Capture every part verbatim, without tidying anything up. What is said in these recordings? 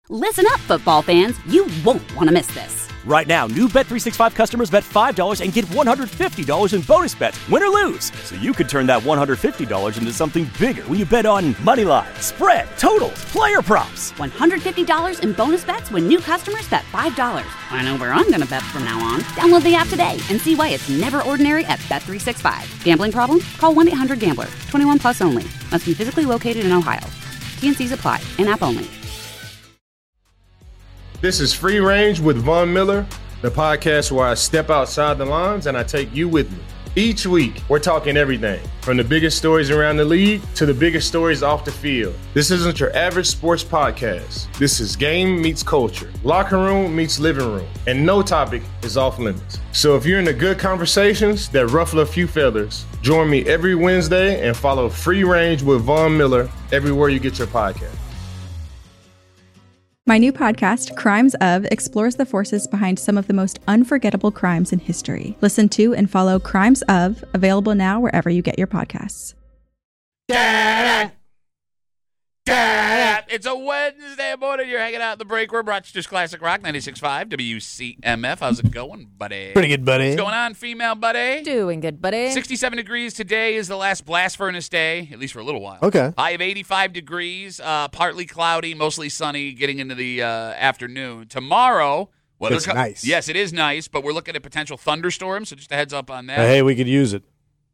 Listen up, football fans. You won't want to miss this. Right now, new Bet three sixty-five customers bet five dollars and get one hundred fifty dollars in bonus bets, win or lose. So you could turn that one hundred fifty dollars into something bigger when you bet on money line, spread, totals, player props. one hundred fifty dollars in bonus bets when new customers bet five dollars. I know where I'm going to bet from now on. Download the app today and see why it's never ordinary at Bet three sixty-five. Gambling problem? Call one eight hundred gambler. twenty-one plus only. Must be physically located in Ohio. T N Cs apply. In-app only. This is Free Range with Von Miller, the podcast where I step outside the lines and I take you with me. Each week, we're talking everything, from the biggest stories around the league to the biggest stories off the field. This isn't your average sports podcast. This is game meets culture, locker room meets living room, and no topic is off limits. So if you're into good conversations that ruffle a few feathers, join me every Wednesday and follow Free Range with Von Miller everywhere you get your podcast. My new podcast, Crimes Of, explores the forces behind some of the most unforgettable crimes in history. Listen to and follow Crimes Of, available now wherever you get your podcasts. Da-da, da-da. It's a Wednesday morning. You're hanging out in the break room. Rochester's Classic Rock, ninety-six point five W C M F. How's it going, buddy? Pretty good, buddy. What's going on, female buddy? Doing good, buddy. sixty-seven degrees today is the last blast furnace day, at least for a little while. Okay. High of eighty-five degrees, uh, partly cloudy, mostly sunny, getting into the uh, afternoon. Tomorrow, weather It's co- nice. Yes, it is nice, but we're looking at potential thunderstorms, so just a heads up on that. Uh, hey, we could use it.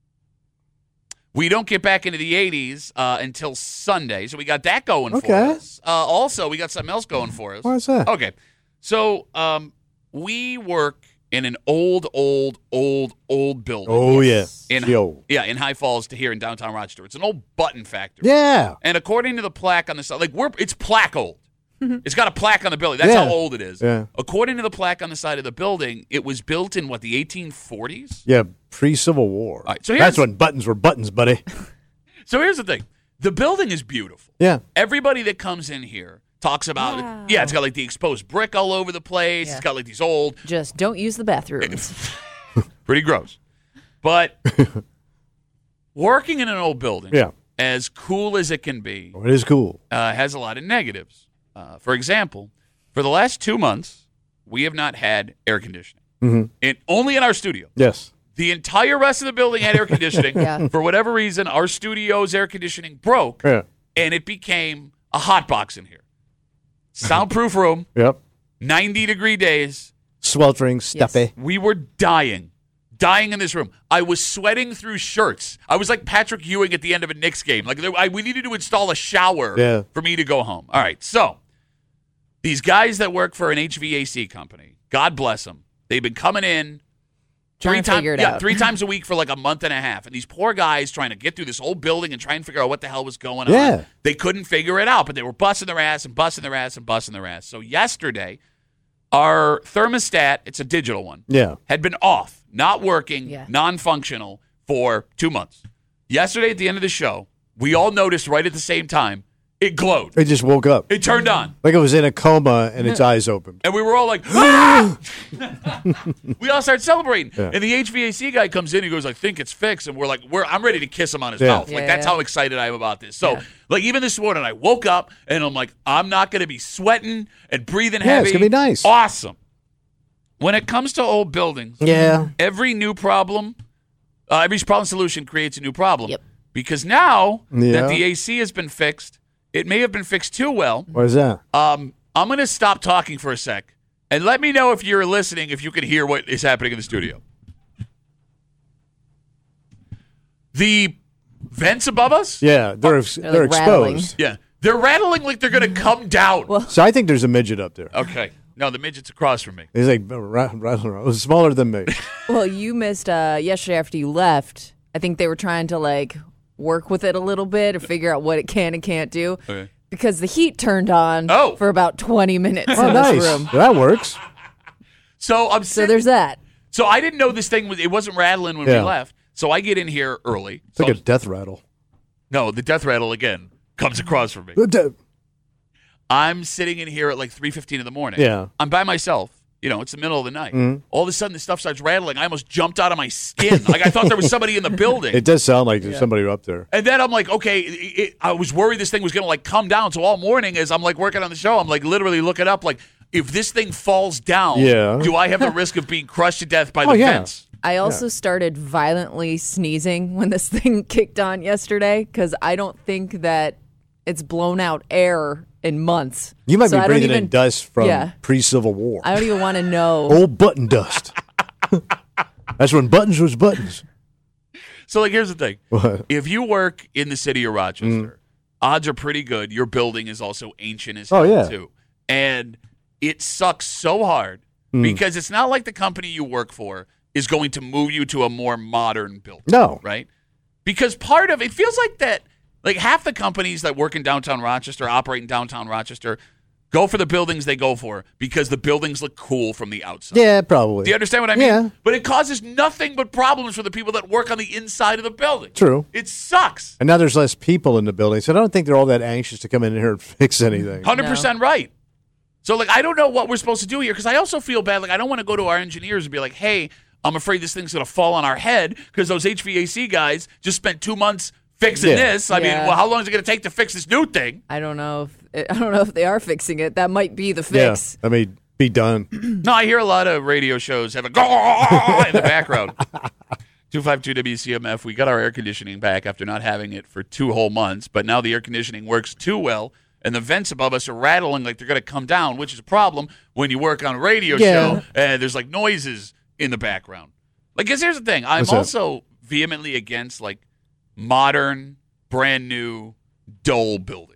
We don't get back into the eighties uh, until Sunday, so we got that going Okay. for us. Uh, also, we got something else going for us. Why is that? Okay, so um, we work in an old, old, old, old building. Oh, yeah. In, Yo. yeah, in High Falls to here in downtown Rochester. It's an old button factory. Yeah. And according to the plaque on the side, like we're, it's plaque old. It's got a plaque on the building. That's Yeah. how old it is. Yeah. According to the plaque on the side of the building, it was built in, what, the eighteen forties? Yeah, pre-Civil War. All right, so here's- That's when buttons were buttons, buddy. So here's the thing. The building is beautiful. Yeah. Everybody that comes in here talks about Wow. it. Yeah, it's got like the exposed brick all over the place. Yeah. It's got like these old, Just don't use the bathrooms. pretty gross. But working in an old building, Yeah. as cool as it can be, Oh, it is cool. uh, has a lot of negatives. Uh, for example, for the last two months, we have not had air conditioning. Mm-hmm. And only in our studio. Yes. The entire rest of the building had air conditioning. Yeah. For whatever reason, our studio's air conditioning broke, Yeah. and it became a hot box in here. Soundproof room, Yep. ninety degree days. Sweltering, stuffy. We were dying, dying in this room. I was sweating through shirts. I was like Patrick Ewing at the end of a Knicks game. Like there, I, we needed to install a shower Yeah. for me to go home. All right, so these guys that work for an H V A C company, God bless them, they've been coming in Trying three to times, figure it yeah, out. three times a week for like a month and a half. And these poor guys trying to get through this whole building and try and figure out what the hell was going on. Yeah. They couldn't figure it out, but they were busting their ass and busting their ass and busting their ass. So yesterday, our thermostat, it's a digital one, Yeah. had been off, not working, Yeah. non-functional for two months. Yesterday at the end of the show, we all noticed right at the same time, it glowed. It just woke up. It turned on. Like it was in a coma and its eyes opened. And we were all like, ah! We all started celebrating. Yeah. And the H V A C guy comes in, he goes, I think it's fixed. And we're like, we're I'm ready to kiss him on his Yeah. mouth. Like, Yeah, that's yeah. how excited I am about this. So, Yeah. like, even this morning, I woke up and I'm like, I'm not going to be sweating and breathing Yeah, heavy. it's gonna be nice. Awesome. When it comes to old buildings, Yeah. every new problem, uh, every problem solution creates a new problem. Yep. Because now Yeah. that the A C has been fixed, it may have been fixed too well. What is that? Um, I'm going to stop talking for a sec, and let me know if you're listening, if you can hear what is happening in the studio. The vents above us? Yeah, they're They're, they're like, rattling. exposed. Yeah. They're rattling like they're going to come down. So I think there's a midget up there. Okay. No, the midget's across from me. He's like ra- rattling around. It was smaller than me. Well, you missed uh, yesterday after you left. I think they were trying to like work with it a little bit or figure out what it can and can't do. Okay. Because the heat turned on Oh. for about twenty minutes Oh, in nice. this room. That works. So I'm So sitting- there's that. So I didn't know this thing was, it wasn't rattling when Yeah. we left. So I get in here early. It's like So a death rattle. no, the death rattle again comes across from me. The de- I'm sitting in here at like three fifteen in the morning. Yeah. I'm by myself. You know, it's the middle of the night. Mm-hmm. All of a sudden, the stuff starts rattling. I almost jumped out of my skin. Like, I thought there was somebody in the building. It does sound like there's somebody up there. And then I'm like, okay, it, it, I was worried this thing was going to, like, come down. So all morning as I'm, like, working on the show, I'm, like, literally looking up, like, if this thing falls down, Yeah. do I have the risk of being crushed to death by Oh, the yeah. fence? I also started violently sneezing when this thing kicked on yesterday because I don't think that it's blown out air in months. You might So I be don't breathing even- in dust from Yeah. pre-Civil War. I don't even want to know. Old button dust. That's when buttons was buttons. So, like, here's the thing. What? If you work in the city of Rochester, Mm. odds are pretty good your building is also ancient as Oh, hell, yeah. too. And it sucks so hard Mm. because it's not like the company you work for is going to move you to a more modern building. No. Right? Because part of it feels like that, like half the companies that work in downtown Rochester, operate in downtown Rochester, go for the buildings they go for because the buildings look cool from the outside. Yeah, probably. Do you understand what I mean? Yeah. But it causes nothing but problems for the people that work on the inside of the building. True. It sucks. And now there's less people in the building, so I don't think they're all that anxious to come in here and fix anything. one hundred percent right. So, like, I don't know what we're supposed to do here because I also feel bad. Like, I don't want to go to our engineers and be like, hey, I'm afraid this thing's going to fall on our head because those H V A C guys just spent two months fixing Yeah. this. I mean, Yeah. well, how long is it going to take to fix this new thing? I don't know if I don't know if they are fixing it. That might be the fix. Yeah, I mean, be done. No, I hear a lot of radio shows have a go in the background. two five two W C M F, we got our air conditioning back after not having it for two whole months, but now the air conditioning works too well, and the vents above us are rattling like they're going to come down, which is a problem when you work on a radio Yeah. show and there's, like, noises in the background. Like, because here's the thing. I'm What's that? also vehemently against, like, modern, brand new, dull buildings.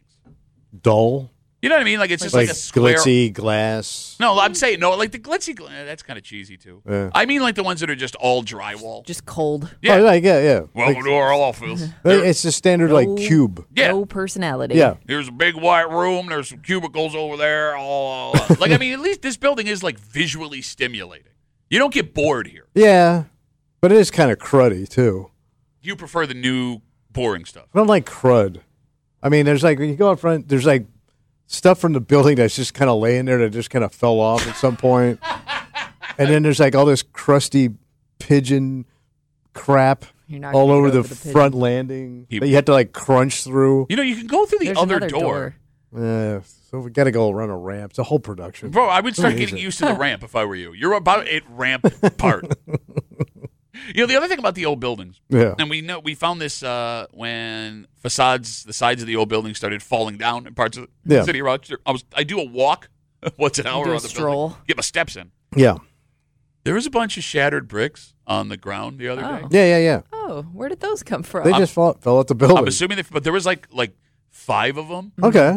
Dull, You know what I mean? Like, it's just like, like, a square. glitzy glass. No, I'm saying, no, like the glitzy, gl- that's kind of cheesy, too. Yeah. I mean, like the ones that are just all drywall. Just cold. Yeah. Oh, like, yeah, yeah. Welcome Like, to our office. it's the standard, like, cube. Yeah. No personality. Yeah. Here's a big white room. There's some cubicles over there. All uh, like, I mean, at least this building is like visually stimulating. You don't get bored here. Yeah, but it is kind of cruddy, too. You prefer the new, boring stuff. I don't like crud. I mean, there's like, when you go up front, there's like stuff from the building that's just kind of laying there that just kind of fell off at some point. And then there's like all this crusty pigeon crap You're not all gonna over get the, over the pigeon. front landing He- that you have to like crunch through. You know, you can go through the There's other another door. Yeah, so we got to go around a ramp. It's a whole production. Bro, I would start Who needs getting it? used to the ramp if I were you. You're about it ramp part. You know, the other thing about the old buildings, Yeah. and we know we found this uh, when facades, the sides of the old buildings started falling down in parts of the Yeah. city of Rochester. I was, I do a walk once an hour do a on the stroll. building, get my steps in. Yeah. There was a bunch of shattered bricks on the ground the other Oh. day. Yeah, yeah, yeah. Oh, where did those come from? They just fall, fell out the building. I'm assuming, that, but there was like like five of them. Okay.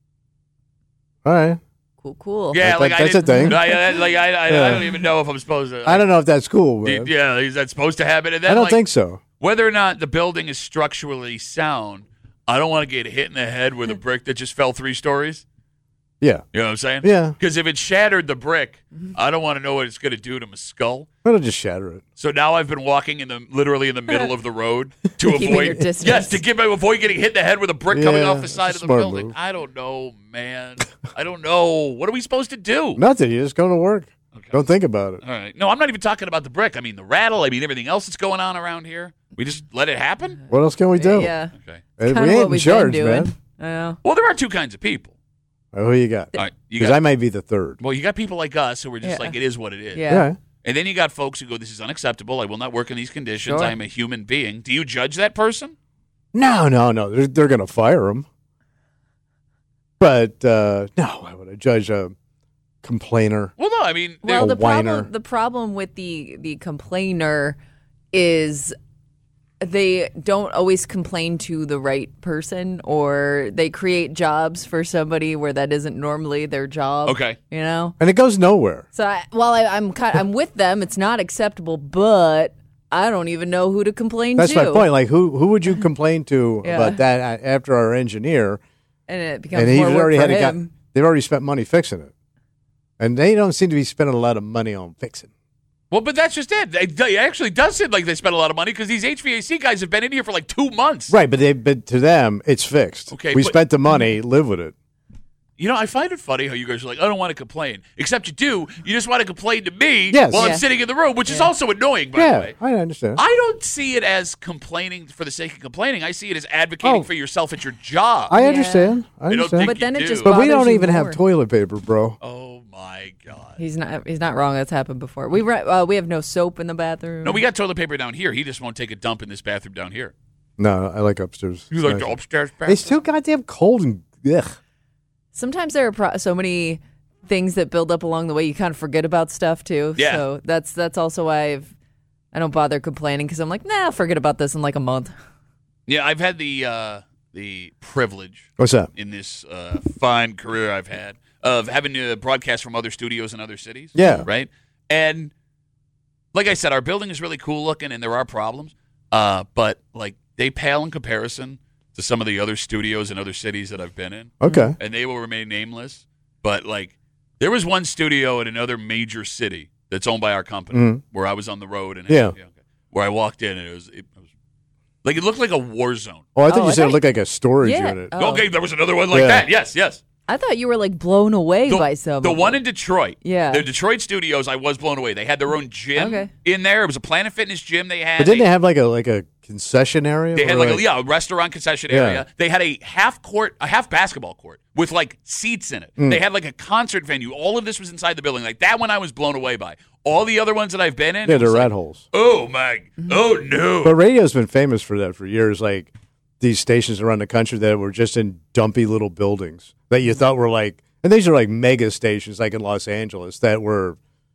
All right. Cool, cool. Yeah, That- like I that's a didn't- thing. I, I- like I, I, I Yeah. don't even know if I'm supposed to. I don't know if that's cool. Did- Man. yeah, is that supposed to happen? And then, I don't like, think so. whether or not the building is structurally sound, I don't want to get hit in the head with a brick that just fell three stories. Yeah. You know what I'm saying? Yeah. Because if it shattered the brick, I don't want to know what it's going to do to my skull. It'll just shatter it. So now I've been walking in the literally in the middle of the road to Keeping avoid your distance. yes to give avoid getting hit in the head with a brick coming Yeah, off the side it's of a the smart building. move. I don't know, man. I don't know. What are we supposed to do? Nothing. You just go to work. Okay. Don't think about it. All right. No, I'm not even talking about the brick. I mean the rattle. I mean everything else that's going on around here. We just let it happen. What else can we do? Yeah. Okay. Hey, Kinda we what ain't in we've charge, been doing. man. I know. Well, there are two kinds of people. Uh, who you got? All right. You Because got I might be the third. well, you got people like us who are just Yeah. like it is what it is. Yeah. Yeah. And then you got folks who go, "This is unacceptable. I will not work in these conditions. Sure. I am a human being." Do you judge that person? No, no, no. They're, they're going to fire him. But uh, no, I would judge a complainer. Well, no. I mean, Well, they're- the whiner. problem the problem with the the complainer is they don't always complain to the right person, or they create jobs for somebody where that isn't normally their job. Okay. You know. And it goes nowhere. So I, while I, I'm kind, I'm with them, it's not acceptable, but I don't even know who to complain That's to. my point. Like, who who would you complain to Yeah. about that after our engineer? And it becomes And he's more work already for had a guy, him. they've already spent money fixing it. And they don't seem to be spending a lot of money on fixing. well, but that's just it. It it actually does seem like they spent a lot of money because these H V A C guys have been in here for like two months. Right, but they but to them it's fixed. Okay, we but- spent the money, live with it. You know, I find it funny how you guys are like, I don't want to complain. Except you do. You just want to complain to me Yes. while Yeah. I'm sitting in the room, which is also annoying, by yeah, the way. I understand. I don't see it as complaining for the sake of complaining. I see it as advocating Oh. for yourself at your job. I understand. I I don't understand. think But then you it do. just But we bothers don't you even more. have toilet paper, bro. Oh, my God. He's not. He's not wrong. That's happened before. We re- uh, we have no soap in the bathroom. No, we got toilet paper down here. He just won't take a dump in this bathroom down here. No, I like upstairs. You It's like nice. the upstairs bathroom? It's too goddamn cold and ugh. Sometimes there are pro- so many things that build up along the way. You kind of forget about stuff too. Yeah. So that's that's also why I've I don't bother complaining because I'm like, nah, I'll forget about this in like a month. Yeah, I've had the uh, the privilege What's that? in this uh, fine career I've had of having to broadcast from other studios in other cities. Yeah. Right? And like I said, our building is really cool looking and there are problems. Uh, but like they pale in comparison to some of the other studios in other cities that I've been in. Okay. And they will remain nameless. But like there was one studio in another major city that's owned by our company Mhm. where I was on the road and Yeah. okay, where I walked in and it was, it was like it looked like a war zone. Oh, I thought Oh, you I said thought- it looked like a storage Yeah. unit. Oh. Okay, there was another one like Yeah. that. Yes, yes. I thought you were like blown away The, by some. the of one them. in Detroit. Yeah. The Detroit studios, I was blown away. They had their own gym Okay. in there. It was a Planet Fitness gym they had. But didn't they have like a like a concession area? They had Or like a, yeah, a restaurant concession Yeah. area. They had a half court, a half basketball court with like seats in it. Mm. They had like a concert venue. All of this was inside the building. Like that one I was blown away by. All the other ones that I've been in, Yeah, it they're was rat like, holes. oh my, oh no. But radio's been famous for that for years. Like these stations around the country that were just in dumpy little buildings that you thought were like, and these are like mega stations, like in Los Angeles, that were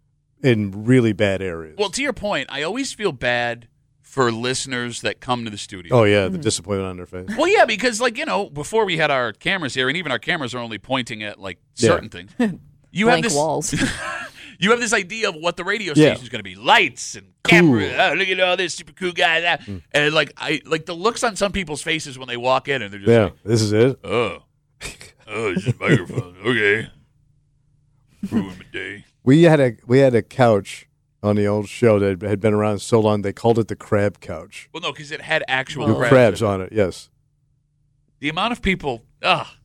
in really bad areas. Well, to your point, I always feel bad for listeners that come to the studio. Oh yeah, the disappointment on their face. Well, yeah, because like you know, before we had our cameras here, and even our cameras are only pointing at like certain things. You have blank this walls. you have this idea of what the radio Yeah. station is going to be: lights and camera. Oh, look at all this super cool guy. That. Mm. And like I like the looks on some people's faces when they walk in, and they're just Yeah, like, this is it. oh, oh, it's just a microphone. Okay, ruined my day. We had a we had a couch on the old show that had been around so long. They called it the crab couch. Well, no, because it had actual There were crabs, crabs in it. on it. Yes. The amount of people. Ah,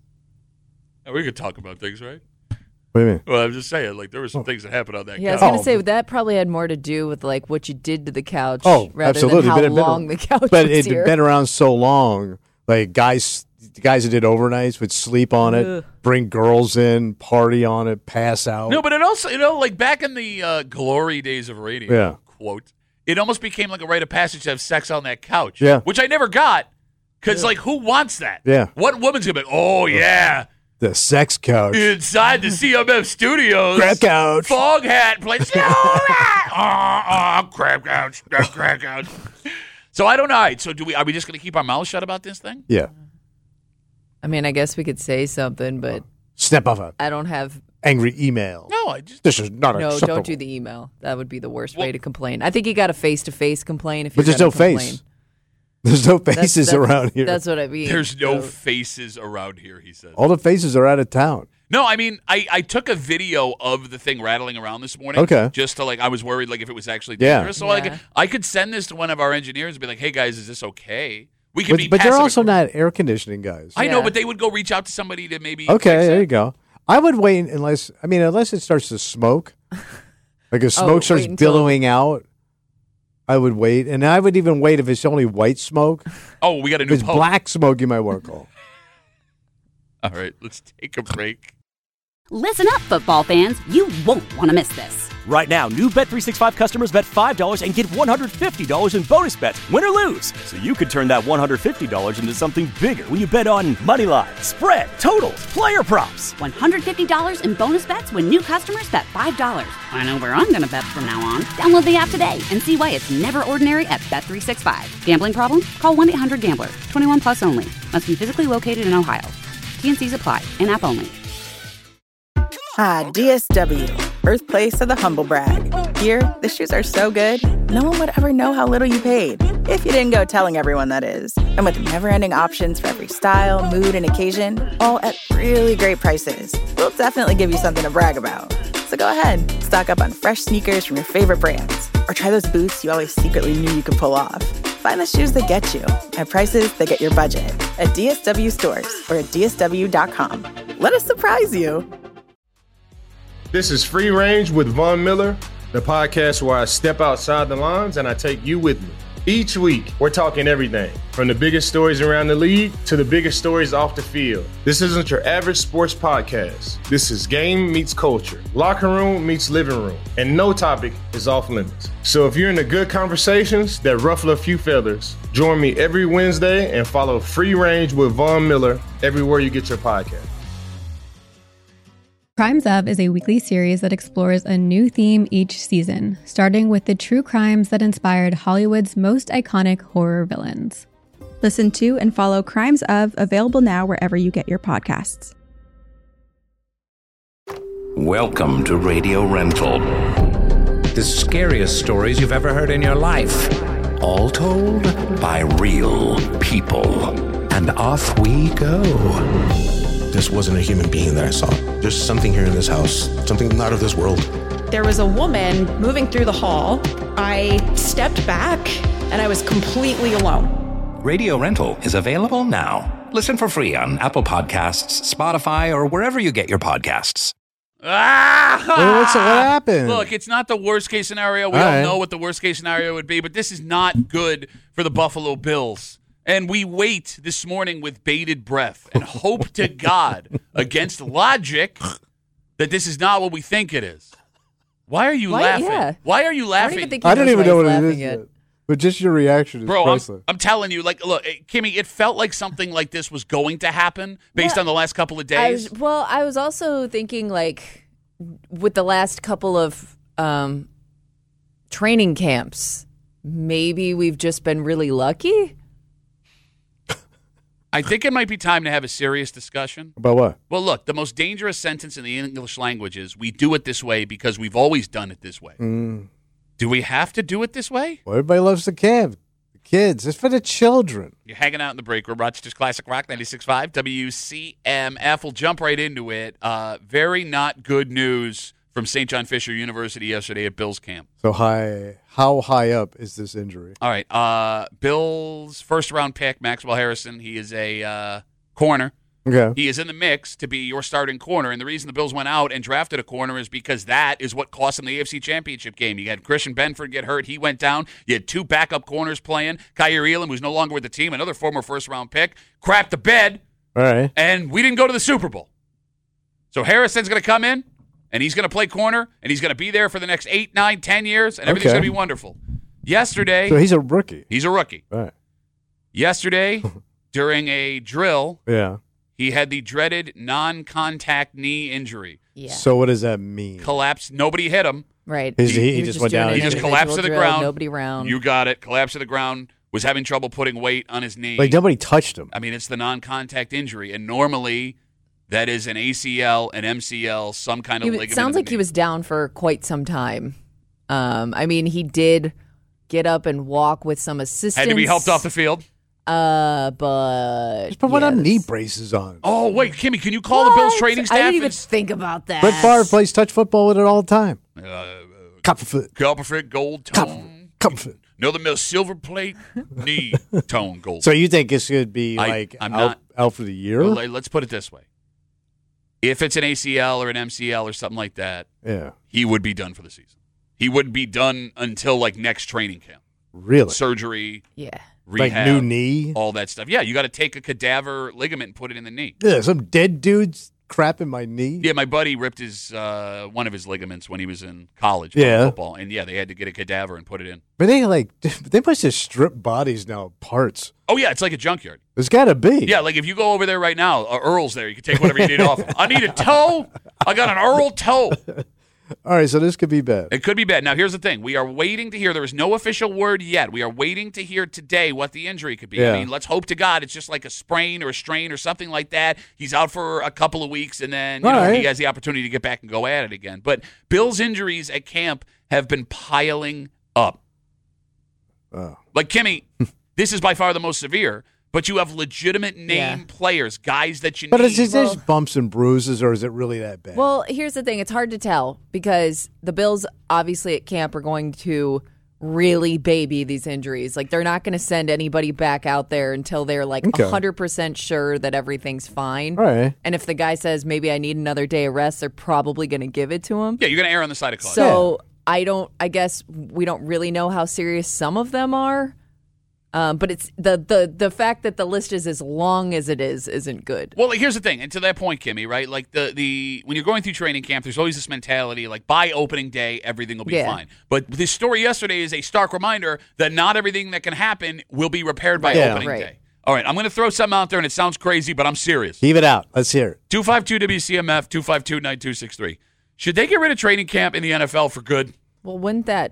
we could talk about things, right? What do you mean? Well, I'm just saying, like there were some things that happened on that. Yeah, I was couch. gonna say that probably had more to do with like what you did to the couch, Oh, rather absolutely. than how But it- but- long the couch But was it here. had been around so long. Like guys, the guys that did overnights would sleep on it, Ugh. bring girls in, party on it, pass out. No, but it also, you know, like back in the uh, glory days of radio, Yeah. quote, it almost became like a rite of passage to have sex on that couch. Yeah. Which I never got. Because, like, who wants that? Yeah. What woman's going to be, oh, yeah, the sex couch, inside the C M F studios. crab couch. Fog hat place. No, uh, uh, crab couch. uh, Crab couch. So I don't know. All right, so do we, are we just going to keep our mouths shut about this thing? Yeah, I mean, I guess we could say something, but snap off a I don't have. angry email. No, I just. This is not No, acceptable. don't do the email. That would be the worst Well- way to complain. I think you got a face to face complain if you're But there's gonna no complain. face. There's no That's- faces that's- around here. That's what I mean. There's no So- faces around here, he says. All the faces are out of town. No, I mean, I, I took a video of the thing rattling around this morning. Okay. Just to, like, I was worried, like, if it was actually Yeah. dangerous. So, Yeah. like, I could send this to one of our engineers and be like, hey, guys, is this okay? We could But, be but they're passive- also not air conditioning guys. I know, Yeah. but they would go reach out to somebody to maybe. Okay, fix there it. you go. I would wait unless I mean unless it starts to smoke, like if smoke Oh, starts wait until- billowing out. I would wait, and I would even wait if it's only white smoke. Oh, we got a If new it's pope. black smoke, you might want to call. All right, let's take a break. Listen up, football fans. You won't want to miss this. Right now, new Bet three sixty-five customers bet five dollars and get one hundred fifty dollars in bonus bets, win or lose. So you could turn that one hundred fifty dollars into something bigger when you bet on money line, spread, totals, player props. one hundred fifty dollars in bonus bets when new customers bet five dollars. I know where I'm going to bet from now on. Download the app today and see why it's never ordinary at Bet three sixty-five. Gambling problem? Call one eight hundred gambler. twenty-one plus only. Must be physically located in Ohio. T and C's apply. In-app only. Ah, D S W, birthplace of the humble brag. Here, the shoes are so good, no one would ever know how little you paid. If you didn't go telling everyone, that is. And with never-ending options for every style, mood, and occasion, all at really great prices, we'll definitely give you something to brag about. So go ahead, stock up on fresh sneakers from your favorite brands, or try those boots you always secretly knew you could pull off. Find the shoes that get you at prices that get your budget at D S W stores or at D S W dot com. Let us surprise you. This is Free Range with Von Miller, the podcast where I step outside the lines and I take you with me. Each week, we're talking everything from the biggest stories around the league to the biggest stories off the field. This isn't your average sports podcast. This is game meets culture, locker room meets living room, and no topic is off limits. So if you're into good conversations that ruffle a few feathers, join me every Wednesday and follow Free Range with Von Miller everywhere you get your podcast. Crimes Of is a weekly series that explores a new theme each season, starting with the true crimes that inspired Hollywood's most iconic horror villains. Listen to and follow Crimes Of, available now wherever you get your podcasts. Welcome to Radio Rental. The scariest stories you've ever heard in your life. All told by real people. And off we go. This wasn't a human being that I saw. There's something here in this house, something not of this world. There was a woman moving through the hall. I stepped back, and I was completely alone. Radio Rental is available now. Listen for free on Apple Podcasts, Spotify, or wherever you get your podcasts. Ah! Well, what's, what happened? Look, it's not the worst case scenario. We all all right. know what the worst case scenario would be, but this is not good for the Buffalo Bills. And we wait this morning with bated breath and hope to God, against logic, that this is not what we think it is. Why are you Why- laughing? yeah. Why are you I laughing? don't even think he I don't knows even why know he's what it laughing is yet. yet. But just your reaction is Bro, I'm, priceless. I'm telling you, like, look, Kimmy, it felt like something like this was going to happen based Yeah. on the last couple of I days. was, well, I was also thinking, like, with the last couple of um, training camps, maybe we've just been really lucky. I think it might be time to have a serious discussion. About what? Well, look, the most dangerous sentence in the English language is, we do it this way because we've always done it this way. Mm. Do we have to do it this way? Well, everybody loves the camp. The kids. It's for the children. You're hanging out in the break room. Rochester's Classic Rock ninety-six point five W C M F. We'll jump right into it. Uh, very not good news from Saint John Fisher University yesterday at Bills camp. So high, how high up is this injury? All right. Uh, Bills' first-round pick, Maxwell Harrison. He is a uh, corner. Okay. He is in the mix to be your starting corner. And the reason the Bills went out and drafted a corner is because that is what cost them the A F C Championship game. You had Christian Benford get hurt. He went down. You had two backup corners playing. Kyrie Elam, who's no longer with the team, another former first-round pick, crapped the bed. All right. And we didn't go to the Super Bowl. So Harrison's going to come in, and he's going to play corner, and he's going to be there for the next eight, nine, ten years, and everything's Okay. going to be wonderful. Yesterday, So he's a rookie. he's a rookie. All right. Yesterday, during a drill, Yeah. he had the dreaded non-contact knee injury. Yeah. So what does that mean? Collapsed. Nobody hit him. Right. His- he, he was just went doing down. an He just individual collapsed to the drill, ground. Nobody around. You got it. Collapsed to the ground. Was having trouble putting weight on his knee. Like nobody touched him. I mean, it's the non-contact injury, and normally that is an A C L, an M C L, some kind of He was- ligament. sounds in the like he knee. was down for quite some time. Um, I mean, he did get up and walk with some assistance. Had to be helped off the field. Uh, but Just put one of them yes. knee braces on. Oh, wait, Kimmy, can you call the Bills What? training staff? I didn't even and- think about that. Brett Favre plays touch football with it all the time. Uh, Copperfoot. Copperfoot gold tone. Copperfoot. Another mill silver plate knee tone gold. So you think this could be I- like I'm out, not- out for the year? Well, let's put it this way. If it's an A C L or an M C L or something like that, Yeah. he would be done for the season. He wouldn't be done until like next training camp. Really? Surgery, Yeah. Like rehab, new knee? all that stuff. Yeah, you got to take a cadaver ligament and put it in the knee. Yeah, some dead dude's crap in my knee. Yeah, my buddy ripped his uh, one of his ligaments when he was in college playing Yeah. football, and yeah, they had to get a cadaver and put it in. But they like they must just strip bodies now of parts. Oh yeah, it's like a junkyard. There's got to be. Yeah, like if you go over there right now, uh, Earl's there. You can take whatever you need off. I need a toe. I got an Earl toe. All right, so this could be bad. It could be bad. Now, here's the thing. We are waiting to hear. There is no official word yet. We are waiting to hear today what the injury could be. Yeah. I mean, let's hope to God it's just like a sprain or a strain or something like that. He's out for a couple of weeks, and then you All know, right. he has the opportunity to get back and go at it again. But Bill's injuries at camp have been piling up. Oh. Like, Kimmy, this is by far the most severe, but you have legitimate name Yeah. players, guys that you But need. is it just bumps and bruises, or is it really that bad? Well, here's the thing. It's hard to tell because the Bills, obviously, at camp are going to really baby these injuries. Like, they're not going to send anybody back out there until they're like Okay. one hundred percent sure that everything's fine. All right. And if the guy says, maybe I need another day of rest, they're probably going to give it to him. Yeah, you're going to err on the side of caution. So I don't, I guess we don't really know how serious some of them are. Um, but it's the, the, the fact that the list is as long as it is isn't good. Well, here's the thing, and to that point, Kimmy, right? Like the, the when you're going through training camp, there's always this mentality like by opening day, everything will be Yeah. fine. But this story yesterday is a stark reminder that not everything that can happen will be repaired by Yeah. opening Right. day. All right, I'm going to throw something out there, and it sounds crazy, but I'm serious. Heave it out. Let's hear it. two five two W C M F, two five two, nine two six three. Should they get rid of training camp in the N F L for good? Well, wouldn't that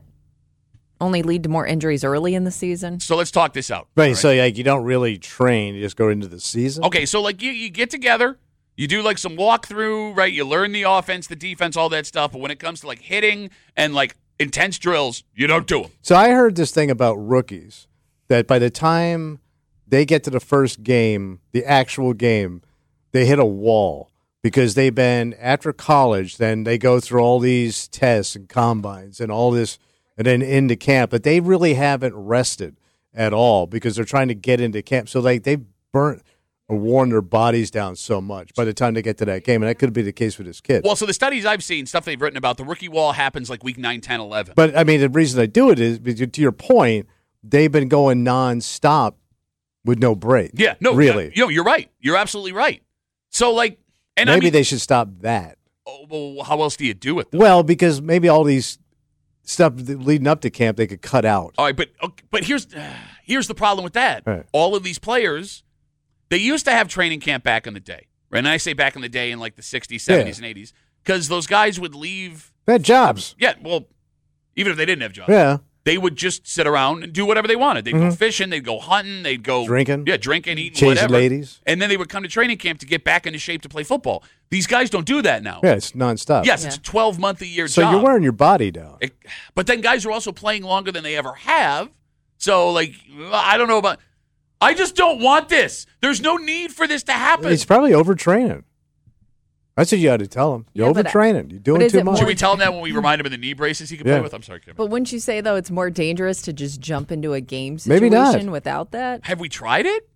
only lead to more injuries early in the season? So let's talk this out. Right, all so like you don't really train, you just go into the season. Okay, so like you, you get together, you do like some walkthrough, right? You learn the offense, the defense, all that stuff. But when it comes to like hitting and like intense drills, you don't do them. So I heard this thing about rookies that by the time they get to the first game, the actual game, they hit a wall because they've been after college. Then they go through all these tests and combines and all this, and then into camp. But they really haven't rested at all because they're trying to get into camp. So like they've burnt or worn their bodies down so much by the time they get to that game, and that could be the case with this kid. Well, so the studies I've seen, stuff they've written about, the rookie wall happens like week nine, ten, eleven. But I mean, the reason they do it is because, to your point, they've been going nonstop with no break. Yeah, no, really. You know, you're right. You're absolutely right. So like, and maybe I mean, they should stop that. oh, well, how else do you do it? Though? Well, because maybe all these stuff leading up to camp they could cut out. All right, but okay, but here's uh, here's the problem with that. Right. All of these players, they used to have training camp back in the day, right? And I say back in the day in like the sixties, seventies, Yeah. and eighties, because those guys would leave. They had jobs. Yeah, well, even if they didn't have jobs, Yeah. they would just sit around and do whatever they wanted. They'd go Mhm. fishing, they'd go hunting, they'd go Drinking. yeah, drinking, eating, Chasing whatever. ladies. And then they would come to training camp to get back into shape to play football. These guys don't do that now. Yeah, it's nonstop. Yes, it's a twelve month a year So job. you're wearing your body down. It- but then guys are also playing longer than they ever have. So, like, I don't know about. I just don't want this. There's no need for this to happen. It's probably overtraining. That's what you got to tell them. You're Yeah, but I- overtraining. You're doing but is too it much. more- Should we tell him that when we remind him of the knee braces he can Yeah. play with? I'm sorry, Kim. But wouldn't you say, though, it's more dangerous to just jump into a game Maybe situation not. without that? Have we tried it?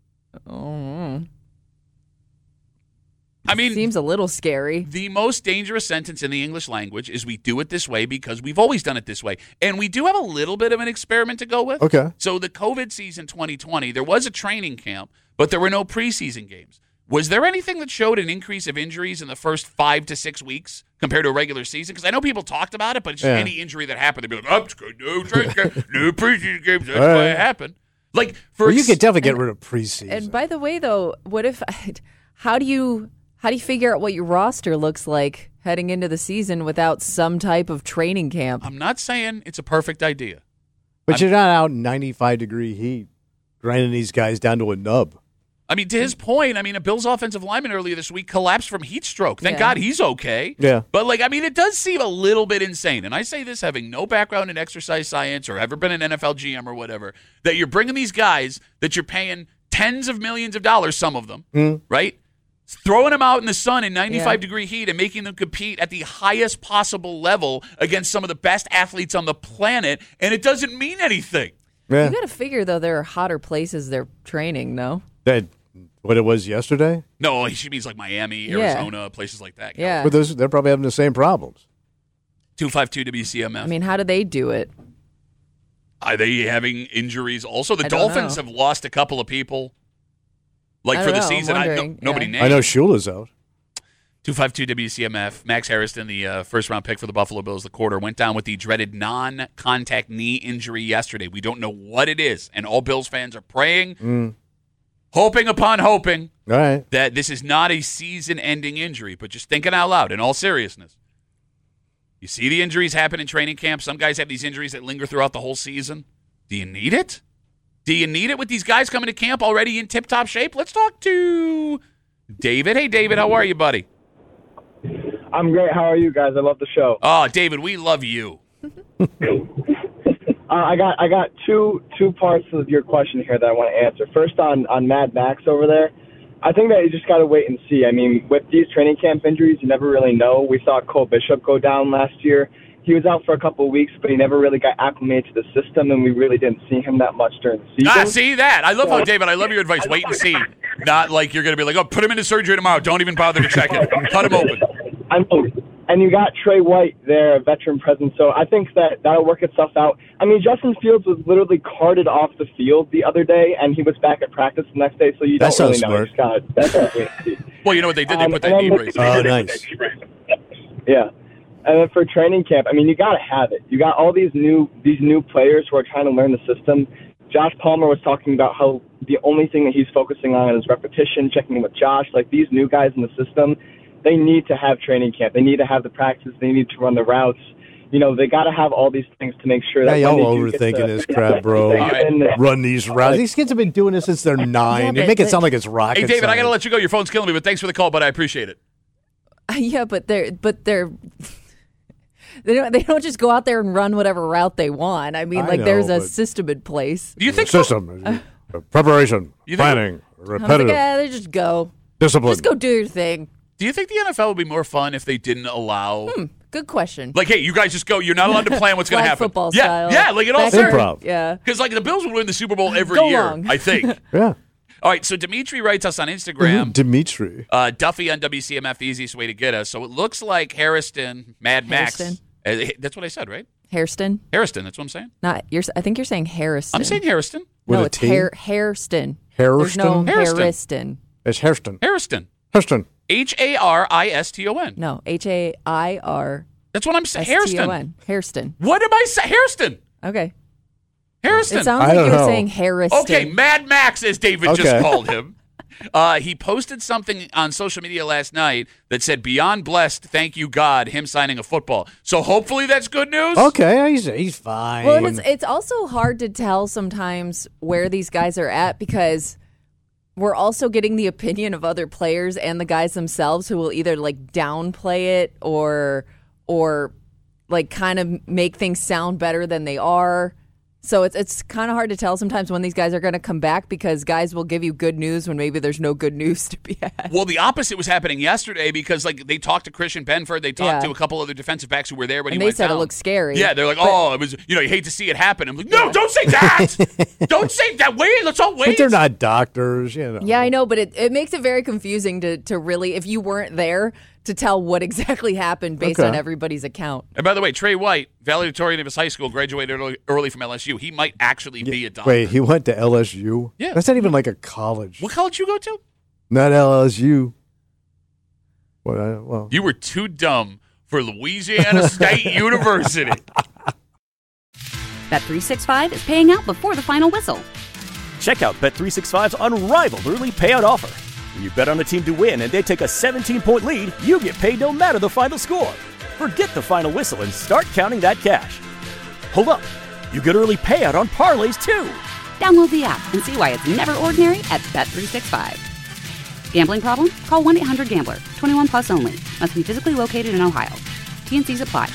Oh, I mean, seems a little scary. the most dangerous sentence in the English language is we do it this way because we've always done it this way. And we do have a little bit of an experiment to go with. Okay. So the COVID season twenty twenty, there was a training camp, but there were no preseason games. Was there anything that showed an increase of injuries in the first five to six weeks compared to a regular season? Because I know people talked about it, but it's just Yeah. any injury that happened, they'd be like, oh, it's good, no training camp, no preseason games. That's All why right. it happened. Like, for Well, you ex- could definitely get rid of preseason. And by the way, though, what if? How do you how do you figure out what your roster looks like heading into the season without some type of training camp? I'm not saying it's a perfect idea. but you're not out in ninety-five degree heat grinding these guys down to a nub. I mean, to his point, I mean, a Bills offensive lineman earlier this week collapsed from heat stroke. Thank Yeah. God he's okay. Yeah. But, like, I mean, it does seem a little bit insane. And I say this having no background in exercise science or ever been an N F L G M or whatever, that you're bringing these guys that you're paying tens of millions of dollars, some of them, Mm. right? Throwing them out in the sun in ninety-five Yeah. degree heat and making them compete at the highest possible level against some of the best athletes on the planet, and it doesn't mean anything. Yeah. You got to figure though there are hotter places they're training. No. That what it was yesterday. No, she means like Miami, Yeah. Arizona, places like that. Yeah. But those they're probably having the same problems. two five two W C M F. I mean, how do they do it? Are they having injuries? Also, the I don't Dolphins know. have lost a couple of people. Like I for don't the know, I'm season, I, no, wondering, nobody yeah. named. I know Shula's out. two five two W C M F. Max Harrison, the uh, first round pick for the Buffalo Bills, the quarter, went down with the dreaded non contact knee injury yesterday. We don't know what it is. And all Bills fans are praying, Mm. hoping upon hoping All right. that this is not a season ending injury, but just thinking out loud in all seriousness. You see the injuries happen in training camp. Some guys have these injuries that linger throughout the whole season. Do you need it? Do you need it with these guys coming to camp already in tip-top shape? Let's talk to David. Hey, David, how are you, buddy? I'm great. How are you guys? I love the show. Oh, David, we love you. Uh, I got I got two two parts of your question here that I want to answer. First, on, on Mad Max over there, I think that you just got to wait and see. I mean, with these training camp injuries, you never really know. We saw Cole Bishop go down last year, he was out for a couple of weeks, but he never really got acclimated to the system, and we really didn't see him that much during the season. Ah, see that? I love how, David, I love your advice. Wait and see. Not like you're going to be like, oh, put him into surgery tomorrow. Don't even bother to check it. Cut him open. I'm, and you got Trey White there, a veteran presence, so I think that that'll work itself out. I mean, Justin Fields was literally carted off the field the other day, and he was back at practice the next day, so you that don't really smart. know. He's got, that's what we see. Well, you know what they did? They Um, put that and knee then- brace. Oh, nice. Yeah. And then for training camp, I mean, you got to have it. You got all these new these new players who are trying to learn the system. Josh Palmer was talking about how the only thing that he's focusing on is repetition, checking in with Josh. Like, these new guys in the system, they need to have training camp. They need to have the practice. They need to run the routes. You know, they got to have all these things to make sure Yeah, that y'all when they do get overthinking to- this crap, bro. they get in there- Run these routes. These kids have been doing this since they're nine. Yeah, you make but- it sound like it's rocket Hey, David, I got to science. let you go. Your phone's killing me, but thanks for the call, but I appreciate it. Yeah, but they're but they're they don't they don't just go out there and run whatever route they want. I mean, I like know, there's a but- system in place. Do you think System, uh, preparation, You think- planning, I'm like, repetitive, yeah, they just go, discipline. just go do your thing. Do you think the N F L would be more fun if they didn't allow... Hmm, good question. Like, hey, you guys just go. You're not allowed to plan what's going to Flag happen. football yeah, style. yeah, like it all Back- started. Improv. Yeah. Because like the Bills would win the Super Bowl every Go year, long. I think. Yeah. All right, so Dimitri writes us on Instagram. Dimitri. Uh, Duffy on W C M F, the easiest way to get us. So it looks like Harrison, Mad Max. Harrison? Uh, that's what I said, right? Hairston, Harrison, that's what I'm saying. not you're. I think you're saying Harrison. I'm saying Harrison. With no, a it's T? Hair Hairston. There's no Hairston? Hairston. Hairston. It's Hairston. Harrison. Hairston. H A R I S T O N. No, H A I R That's what I'm saying. S T O Harrison. N. Hairston. What am I saying? Harrison. Okay. Harrison. It sounds I like don't you're know. saying Harrison. Okay, Mad Max, as David just Okay. called him. Uh, he posted something on social media last night that said, "Beyond blessed, thank you God, him signing a football." So hopefully that's good news. Okay, he's he's fine. Well, and it's it's also hard to tell sometimes where these guys are at because we're also getting the opinion of other players and the guys themselves who will either like downplay it or or like kind of make things sound better than they are. So it's it's kind of hard to tell sometimes when these guys are going to come back because guys will give you good news when maybe there's no good news to be had. Well, the opposite was happening yesterday because like they talked to Christian Benford, they talked Yeah. to a couple other defensive backs who were there when And he they went said down. it looked scary. Yeah, they're like, But- "Oh, it was you know, you hate to see it happen." I'm like, "No, don't say that. Don't say that. Wait, let's all wait." But they're not doctors, you know. Yeah, I know, but it, it makes it very confusing to, to really, if you weren't there, to tell what exactly happened based Okay. on everybody's account. And by the way, Trey White, valedictorian of his high school, graduated early, early from L S U. He might actually be a doctor. Wait, he went to L S U? Yeah. That's not even like a college. What college you go to? Not L S U. What? I, well, You were too dumb for Louisiana State University. Bet three sixty-five is paying out before the final whistle. Check out Bet three sixty-five's unrivaled early payout offer. When you bet on a team to win and they take a seventeen-point lead, you get paid no matter the final score. Forget the final whistle and start counting that cash. Hold up. You get early payout on parlays, too. Download the app and see why it's never ordinary at Bet three sixty-five. Gambling problem? Call one eight hundred gambler. twenty-one plus only. Must be physically located in Ohio. T N Cs apply.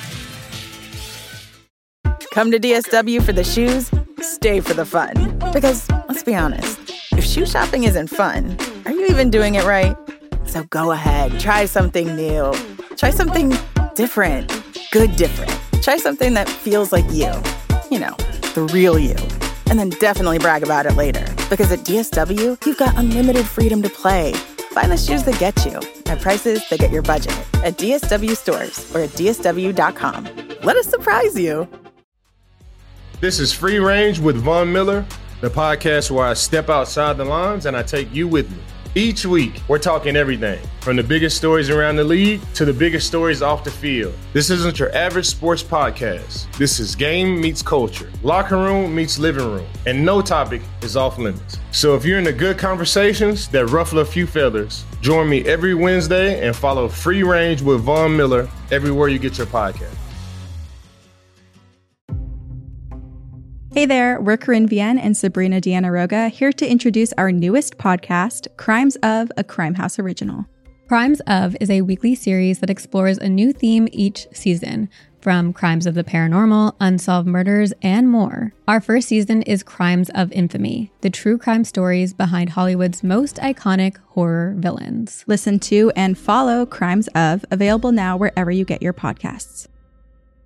Come to D S W for the shoes, stay for the fun. Because, let's be honest, if shoe shopping isn't fun, are you even doing it right? So go ahead, try something new. Try something different. Good different. Try something that feels like you. You know, the real you. And then definitely brag about it later. Because at D S W, you've got unlimited freedom to play. Find the shoes that get you at prices that get your budget at D S W stores or at D S W dot com. Let us surprise you. This is Free Range with Von Miller, the podcast where I step outside the lines and I take you with me. Each week, we're talking everything from the biggest stories around the league to the biggest stories off the field. This isn't your average sports podcast. This is game meets culture, locker room meets living room, and no topic is off limits. So if you're into good conversations that ruffle a few feathers, join me every Wednesday and follow Free Range with Von Miller everywhere you get your podcast. Hey there, we're Corinne Vienne and Sabrina Deanna Roga here to introduce our newest podcast, Crimes of, a Crime House original. Crimes of is a weekly series that explores a new theme each season, from crimes of the paranormal, unsolved murders, and more. Our first season is Crimes of Infamy, the true crime stories behind Hollywood's most iconic horror villains. Listen to and follow Crimes of, available now wherever you get your podcasts.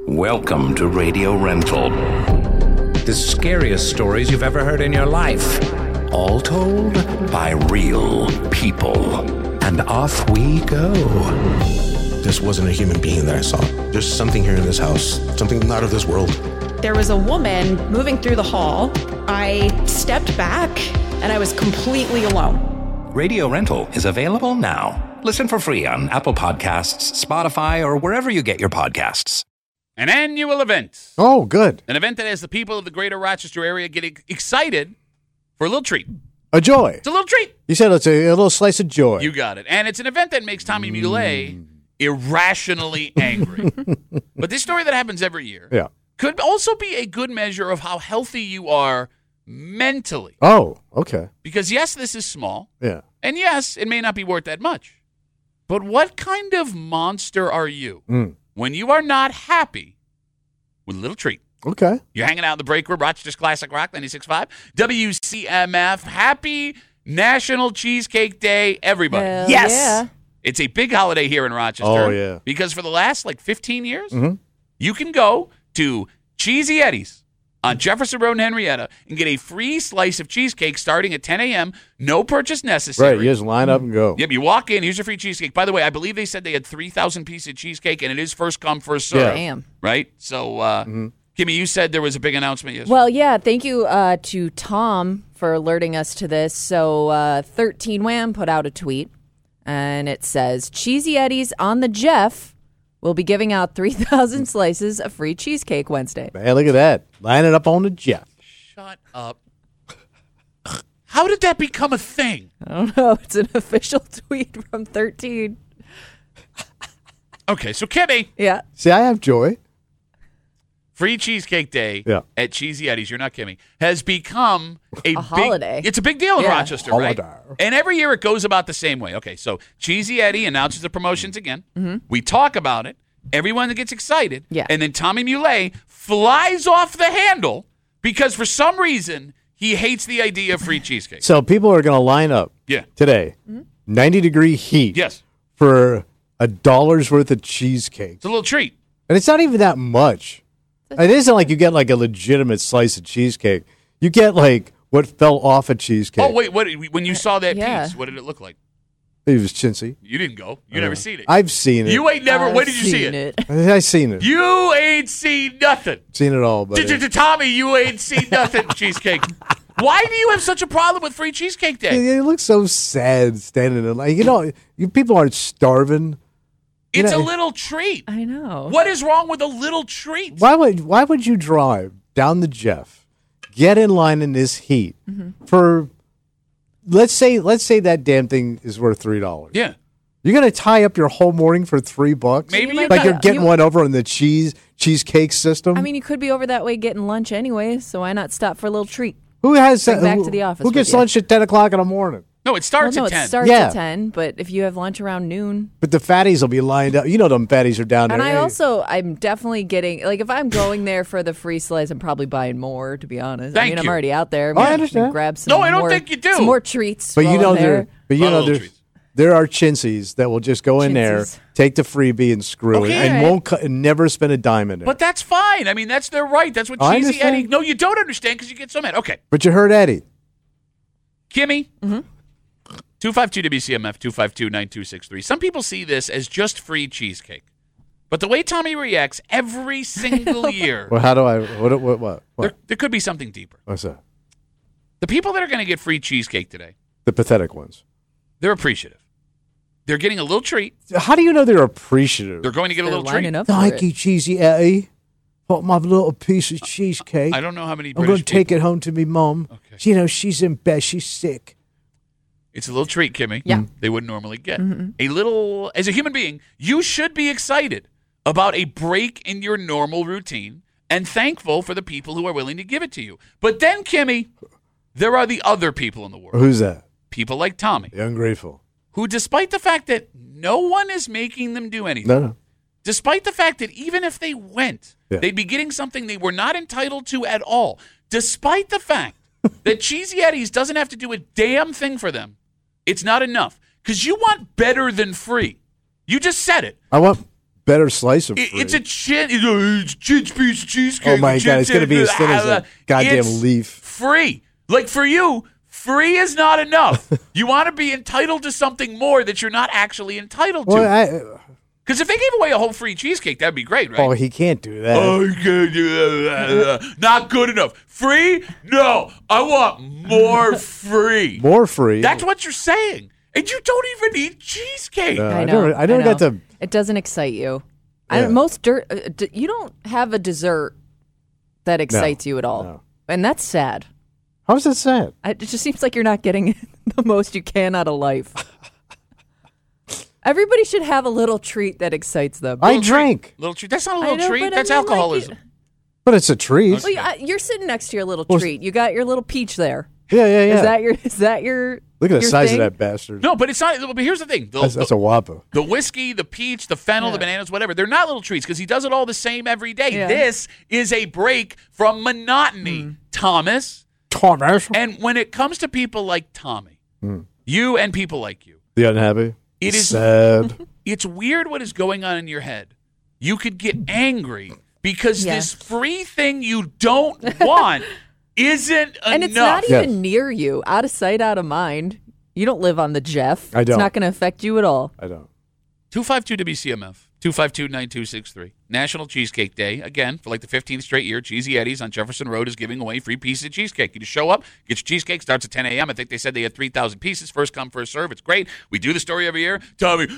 Welcome to Radio Rental. The scariest stories you've ever heard in your life. All told by real people. And off we go. This wasn't a human being that I saw. There's something here in this house, something not of this world. There was a woman moving through the hall. I stepped back and I was completely alone. Radio Rental is available now. Listen for free on Apple Podcasts, Spotify, or wherever you get your podcasts. An annual event. Oh, good. An event that has the people of the greater Rochester area getting excited for a little treat. A joy. It's a little treat. You said it's a, a little slice of joy. You got it. And it's an event that makes Tommy Muley irrationally angry. But this story that happens every year Yeah. could also be a good measure of how healthy you are mentally. Oh, okay. Because, yes, this is small. Yeah. And, yes, it may not be worth that much. But what kind of monster are you Mm. when you are not happy with a little treat? Okay. You're hanging out in the break room, Rochester's Classic Rock, ninety-six point five, W C M F. Happy National Cheesecake Day, everybody. Hell Yes. yeah. It's a big holiday here in Rochester. Oh, yeah. Because for the last, like, fifteen years, Mhm. you can go to Cheesy Eddie's on Jefferson Road in Henrietta and get a free slice of cheesecake starting at ten a.m., no purchase necessary. Right. You just line up and go. Yep, you walk in, here's your free cheesecake. By the way, I believe they said they had three thousand pieces of cheesecake, and it is first come, first serve. Yeah. Damn. Right? So, uh, Mm-hmm. Kimmy, you said there was a big announcement yesterday. Well, yeah, thank you uh, to Tom for alerting us to this. So uh, thirteen Wham put out a tweet, and it says, Cheesy Eddie's on the Jeff will be giving out three thousand slices of free cheesecake Wednesday. Man, look at that. Line it up on the Jeff. Shut up. How did that become a thing? I don't know. It's an official tweet from thirteen. Okay, so Kimmy, Yeah. See, I have joy. Free Cheesecake Day Yeah. at Cheesy Eddie's, you're not kidding, has become a, big, holiday. It's a big deal in Yeah. Rochester, right? Holiday. And every year it goes about the same way. Okay, so Cheesy Eddie announces the promotions again. Mm-hmm. We talk about it. Everyone gets excited. Yeah. And then Tommy Muley flies off the handle because for some reason he hates the idea of free cheesecake. So people are going to line up Yeah. today, ninety degree heat. Yes. For a dollar's worth of cheesecake. It's a little treat. And it's not even that much. It isn't like you get like a legitimate slice of cheesecake. You get like what fell off a cheesecake. Oh, wait, what? When you saw that Yeah. piece, what did it look like? It was chintzy. You didn't go. You never seen it. I've seen it. You ain't never. I've When did you see seen it? I've seen it. You ain't seen nothing. Seen it all, but To Tommy, you ain't seen nothing. Cheesecake. Why do you have such a problem with Free Cheesecake Day? you look so sad standing in line. You know, you people aren't starving. You It's know, a little treat. I know. What is wrong with a little treat? Why would why would you drive down the Jeff, get in line in this heat Mm-hmm. for let's say let's say that damn thing is worth three dollars. Yeah. You're gonna tie up your whole morning for three bucks? Maybe you like might- you're getting you- one over on the cheese cheesecake system. I mean, you could be over that way getting lunch anyway, so why not stop for a little treat? who has bring that, back who, to the office Who with gets you. lunch at ten o'clock in the morning? No, it starts well, no, at ten. it starts Yeah. at ten, but if you have lunch around noon. But the fatties will be lined up. You know them fatties are down there. And I Hey, also, I'm definitely getting, like, if I'm going there for the free slice, I'm probably buying more, to be honest. I Thank mean, I'm you. already out there. I'm Oh, I gonna understand. Grab some No, I don't more, think you do. Some more treats. But you while know I'm there. there. But you Lot of know little there. treats. There are chintzies that will just go in there, Chintzies. take the freebie and screw Okay. it, and Alright. won't cut, and never spend a dime in it. But that's fine. I mean, that's their right. That's what I Cheesy understand. Eddie. No, you don't understand because you get so mad. Okay, But you heard Eddie. Kimmy. Mm-hmm. two five two W C M F, two five two, nine two six three. Some people see this as just free cheesecake. But the way Tommy reacts every single year, Well, how do I? What? What? What? what? there, there could be something deeper. What's that? The people that are going to get free cheesecake today, The pathetic ones. they're appreciative. They're getting a little treat. How do you know they're appreciative? They're going to get a They're little treat. lining up for Thank it. you, cheesy Eddie. Want my little piece of cheesecake. I don't know how many I'm British going to take people- it home to me mom. Okay. You know, she's in bed. She's sick. It's a little treat, Kimmy. Yeah. They wouldn't normally get. Mm-hmm. A little, as a human being, you should be excited about a break in your normal routine and thankful for the people who are willing to give it to you. But then, Kimmy, there are the other people in the world. Who's that? People like Tommy, The ungrateful. who, despite the fact that no one is making them do anything, No, no. despite the fact that even if they went, Yeah. they'd be getting something they were not entitled to at all, despite the fact that Cheesy Eddie's doesn't have to do a damn thing for them, it's not enough. Because you want better than free. You just said it. I want better slice of It, free. it's a chin. It's a chin piece of cheesecake. Oh my God, it's going to be as thin as a goddamn It's leaf. Free. Like for you, free is not enough. You want to be entitled to something more that you're not actually entitled Well, to. I, Because if they gave away a whole free cheesecake, that'd be great, right? oh, he can't do that. Oh, you can't do that. Not good enough. Free? No. I want more free. More free. That's what you're saying. And you don't even eat cheesecake. Uh, I I know. never, I never know. got to. It doesn't excite you. I Yeah. don't, most dirt. Uh, d- you don't have a dessert that excites you at all, no. and that's sad. How's that sad? I, it just seems like you're not getting the most you can out of life. Everybody should have a little treat that excites them. I drink, Little treat. That's not a I little know, treat. but I That's mean, like, alcoholism. you- but it's a treat. Well, you- uh, you're sitting next to your little Well, treat. You got your little peach there. Yeah, yeah, yeah. Is that your? Is that your? Look at the your size thing? of that bastard. No, but it's not. But here's the thing. The, that's, that's the, a whopper. the whiskey, the peach, the fennel, the bananas, whatever, they're not little treats because he does it all the same every day. Yeah. This is a break from monotony, Mm. Thomas. Thomas. And when it comes to people like Tommy, Mm. you and people like you, The unhappy. it is sad. It's weird what is going on in your head. You could get angry because Yes. this free thing you don't want isn't And enough. it's not Yes. even near you. Out of sight, out of mind. You don't live on the Jeff. I It's don't. not going to affect you at all. I don't. two five two W C M F, two five two, nine two six three. National Cheesecake Day. Again, for like the fifteenth straight year, Cheesy Eddie's on Jefferson Road is giving away free pieces of cheesecake. You just show up, get your cheesecake, starts at ten a.m. I think they said they had three thousand pieces. First come, first serve. It's great. We do the story every year. Tommy,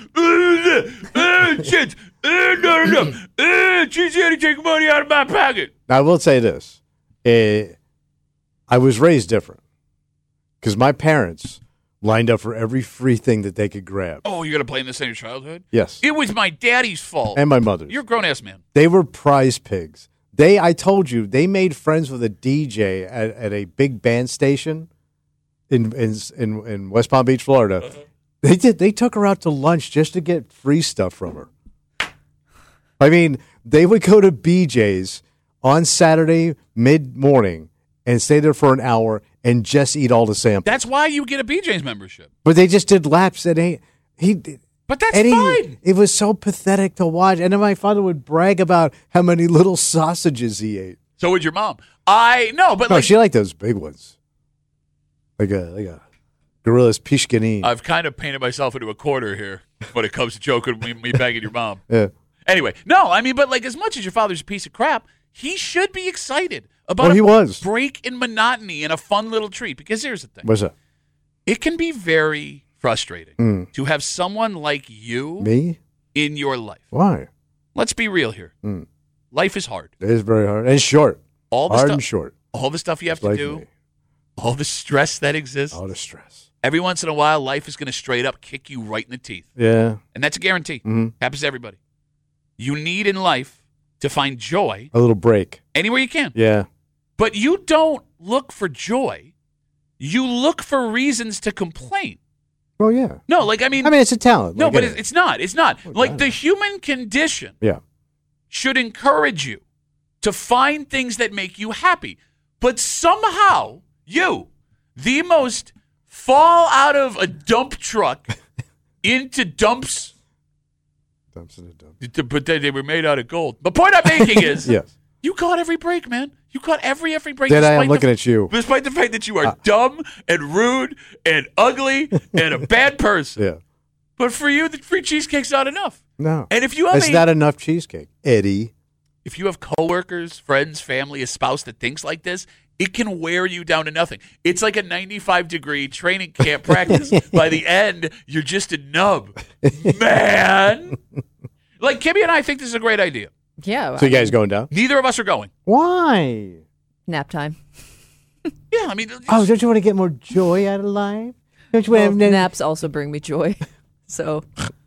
uh, shit, uh, no, no, no. Uh, Cheesy Eddie, take money out of my pocket. Now, I will say this. Eh, I was raised different because my parents lined up for every free thing that they could grab. Oh, you're going to blame this on your childhood? Yes. It was my daddy's fault. And my mother's. You're a grown-ass man. They were prize pigs. They, I told you, they made friends with a D J at, at a big band station in in in, in West Palm Beach, Florida. Uh-huh. They did. They took her out to lunch just to get free stuff from her. I mean, they would go to B J's on Saturday mid morning and stay there for an hour and just eat all the samples. That's why you get a B J's membership. But they just did laps and he he. But that's and he, fine. It was so pathetic to watch. And then my father would brag about how many little sausages he ate. So would your mom. I no, but No, like, she liked those big ones, like a like a Gorilla's Pishkanin. I've kind of painted myself into a corner here when it comes to joking me, me banging your mom. Yeah. Anyway, no, I mean, but like as much as your father's a piece of crap, he should be excited about Oh, a he was. break in monotony and a fun little treat. Because here's the thing. What's that? It can be very frustrating Mm. to have someone like you Me? in your life. Why? Let's be real here. Mm. Life is hard. It is very hard and short. All the hard stuff, and short. all the stuff you have Like to do, me. all the stress that exists. All the stress. Every once in a while, life is going to straight up kick you right in the teeth. Yeah. And that's a guarantee. Mhm. Happens to everybody. You need in life to find joy A little break. anywhere you can. Yeah. But you don't look for joy. You look for reasons to complain. Well, yeah. No, like, I mean. I mean, it's a talent. no, Like but it it's, is. it's not. It's not. Oh, like, got the it. human condition Yeah. should encourage you to find things that make you happy. But somehow, you, the most fall out of a dump truck into dumps. Dumps in a dump. But they, they were made out of gold. The point I'm making is, Yes. you caught every break, man. You caught every every break. Did I? I'm despite looking the, at you. Despite the fact that you are Uh, dumb and rude and ugly and a bad person. Yeah. But for you, the free cheesecake's not enough. No. And if you have It's a- not enough cheesecake, Eddie. If you have coworkers, friends, family, a spouse that thinks like this, it can wear you down to nothing. It's like a ninety-five degree training camp practice. By the end, you're just a nub. Man. Like, Kimmy and I think this is a great idea. Yeah. So you guys going down? Neither of us are going. Why? Nap time. Yeah, I mean, Oh, don't you want to get more joy out of life? Don't you Well, want to naps also bring me joy. So,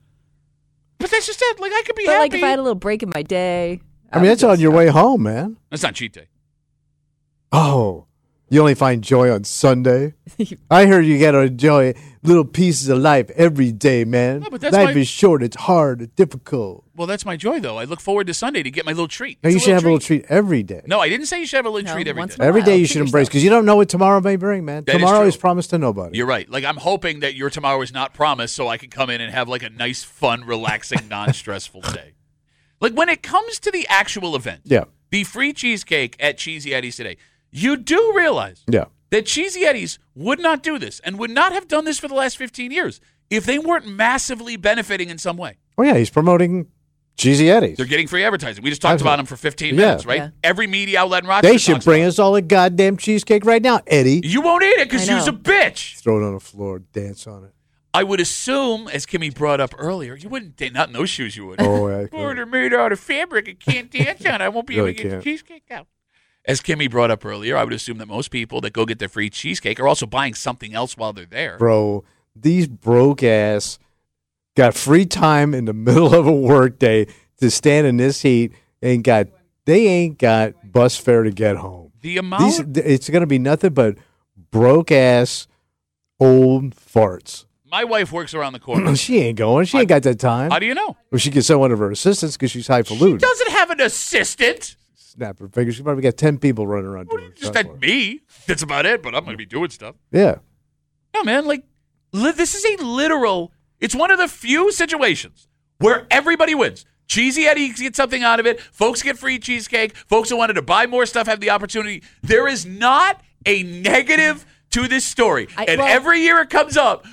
but that's just it. Like, I could be but happy. like if I had a little break in my day. I mean, that's on your way home, man. That's not cheat day. Oh, you only find joy on Sunday? I heard you got to enjoy little pieces of life every day, man. No, but that's life my- is short. It's hard. It's difficult. Well, that's my joy, though. I look forward to Sunday to get my little treat. Now, It's you should have a treat. little treat every day. No, I didn't say you should have a little No, treat every once day. in a Every while, day you treat should embrace yourself. because you don't know what tomorrow may bring, man. That is tomorrow true. is promised to nobody. You're right. Like, I'm hoping that your tomorrow is not promised so I can come in and have, like, a nice, fun, relaxing, non-stressful day. Like when it comes to the actual event, Yeah. the free cheesecake at Cheesy Eddie's today, you do realize Yeah. that Cheesy Eddie's would not do this and would not have done this for the last fifteen years if they weren't massively benefiting in some way. Oh, yeah, he's promoting Cheesy Eddie's. They're getting free advertising. We just talked Absolutely. about them for fifteen Yeah. minutes, right? Yeah. Every media outlet in Rochester They should talks bring about us all a goddamn cheesecake right now, Eddie. it. You won't eat it because I you're know. a bitch. Throw it on the floor, dance on it. I would assume, as Kimmy brought up earlier, you wouldn't, not in those shoes you would. Oh, yeah, I could. Or they're made out of fabric. I can't dance on it. I won't be Really able to get can't. the cheesecake out. As Kimmy brought up earlier, I would assume that most people that go get their free cheesecake are also buying something else while they're there. Bro, these broke ass got free time in the middle of a work day to stand in this heat and got they ain't got bus fare to get home. The amount. These, it's going to be nothing but broke ass old farts. My wife works around the corner. She ain't going. She ain't got that time. How do you know? Well, she gets send one of her assistants because she's highfalutin. She doesn't have an assistant. Snap her fingers. She probably got ten people running around doing Just stuff. that for her. me. That's about it. But I'm going to be doing stuff. Yeah. No, man. Like, li- this is a literal. It's one of the few situations where everybody wins. Cheesy Eddie gets something out of it. Folks get free cheesecake. Folks who wanted to buy more stuff have the opportunity. There is not a negative to this story. I- and well- every year it comes up.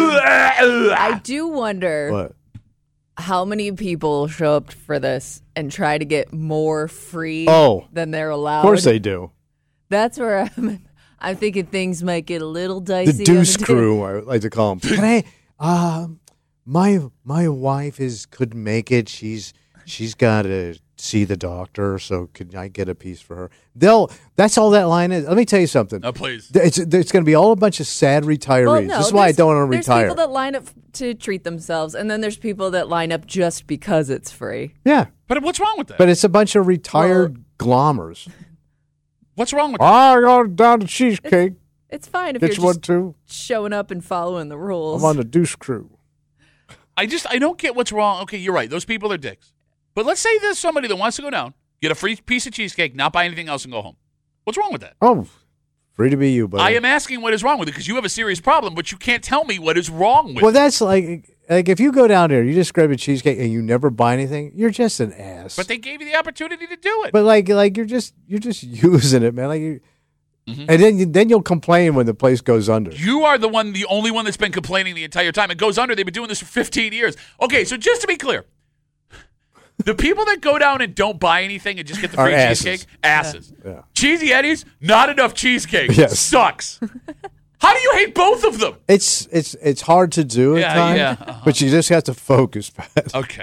I do wonder What? how many people show up for this and try to get more free Oh. than they're allowed. Of course they do. That's where I'm. I'm thinking things might get a little dicey. The on Deuce the Crew, I like to call them. Can I? Um, my my wife is couldn't make it. She's she's got to see the doctor. So can I get a piece for her? They'll. That's all that line is. Let me tell you something. Oh, please. It's it's going to be all a bunch of sad retirees. Well, no, this is why I there's- don't want to There's retire. people that line up to treat themselves, and then there's people that line up just because it's free. yeah, But what's wrong with that? but it's a bunch of retired glommers. What's wrong with that? I got down to cheesecake. It's fine if Get you're you one just too. showing up and following the rules. I'm on the Deuce Crew. I just, I don't get what's wrong. Okay, you're right. Those people are dicks. But let's say there's somebody that wants to go down, get a free piece of cheesecake, not buy anything else, and go home. What's wrong with that? Oh, free to be you, buddy. I am asking what is wrong with it because you have a serious problem, but you can't tell me what is wrong with Well, it. that's like like if you go down there, you just grab a cheesecake and you never buy anything, you're just an ass. But they gave you the opportunity to do it. But like like you're just you're just using it, man. Like you, Mhm. and then you, then you'll complain when the place goes under. You are the one, the only one that's been complaining the entire time. It goes under. They've been doing this for fifteen years. Okay, so just to be clear, the people that go down and don't buy anything and just get the Are free asses. cheesecake, asses. Yeah. Cheesy Eddie's, not enough cheesecake. Yes. Sucks. How do you hate both of them? It's it's it's hard to do at Yeah, times, yeah, uh-huh. but you just have to focus, Pat. Okay.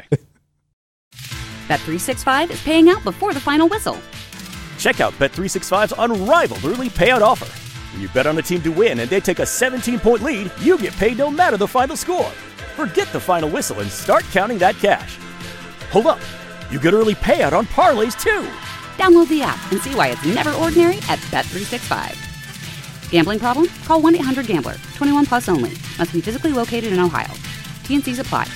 Bet three sixty-five is paying out before the final whistle. Check out Bet three sixty-five's unrivaled early payout offer. When you bet on a team to win and they take a seventeen-point lead, you get paid no matter the final score. Forget the final whistle and start counting that cash. Hold up. You get early payout on parlays, too. Download the app and see why it's never ordinary at Bet three sixty-five. Gambling problem? Call one eight hundred gambler. twenty-one plus only. Must be physically located in Ohio. T and Cs apply.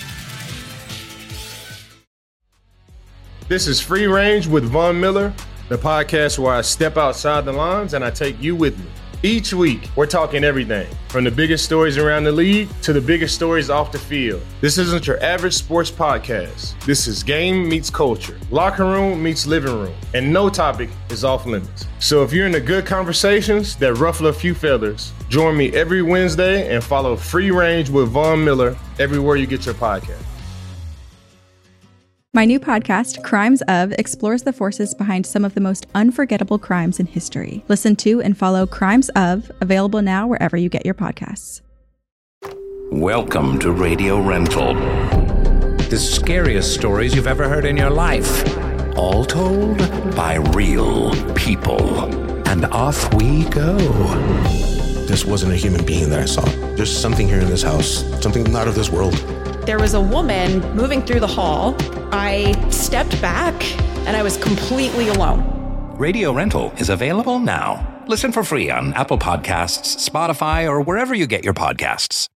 This is Free Range with Von Miller, the podcast where I step outside the lines and I take you with me. Each week, we're talking everything from the biggest stories around the league to the biggest stories off the field. This isn't your average sports podcast. This is game meets culture, locker room meets living room, and no topic is off limits. So if you're into good conversations that ruffle a few feathers, join me every Wednesday and follow Free Range with Von Miller everywhere you get your podcast. My new podcast, Crimes Of, explores the forces behind some of the most unforgettable crimes in history. Listen to and follow Crimes Of, available now wherever you get your podcasts. Welcome to Radio Rental. The scariest stories you've ever heard in your life. All told by real people. And off we go. This wasn't a human being that I saw. There's something here in this house, something not of this world. There was a woman moving through the hall. I stepped back and I was completely alone. Radio Rental is available now. Listen for free on Apple Podcasts, Spotify, or wherever you get your podcasts.